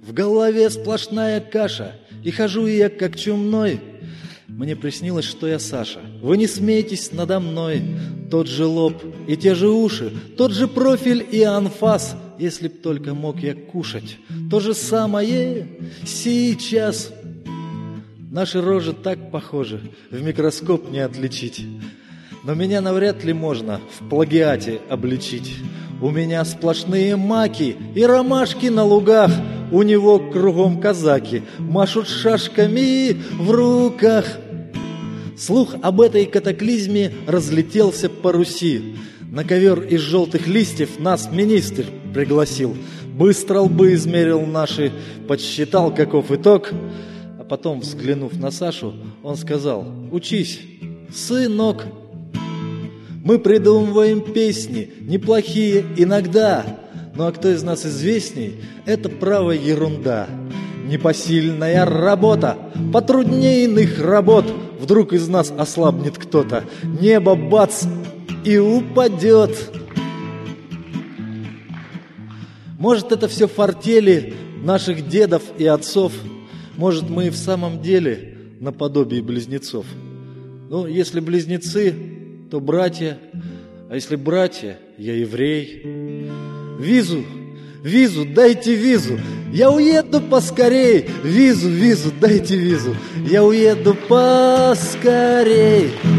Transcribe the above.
В голове сплошная каша, и хожу я как чумной. Мне приснилось, что я Саша. Вы не смейтесь надо мной. Тот же лоб и те же уши, тот же профиль и анфас. Если б только мог я кушать, то же самое сейчас. Наши рожи так похожи, в микроскоп не отличить. Но меня навряд ли можно в плагиате обличить. У меня сплошные маки и ромашки на лугах. У него кругом казаки машут шашками в руках. Слух об этой катаклизме разлетелся по Руси. На ковер из желтых листьев нас министр пригласил. Быстро лбы измерил наши, подсчитал, каков итог. А потом, взглянув на Сашу, он сказал: «Учись, сынок». Мы придумываем песни, неплохие иногда. Ну а кто из нас известней, это право ерунда. Непосильная работа, потруднее иных работ. Вдруг из нас ослабнет кто-то, небо бац и упадет. Может, это все фортели наших дедов и отцов. Может, мы и в самом деле наподобие близнецов. Ну, если близнецы, то братья, а если братья, я еврей. Визу, визу, дайте визу, я уеду поскорей. Визу, визу, дайте визу, я уеду поскорей.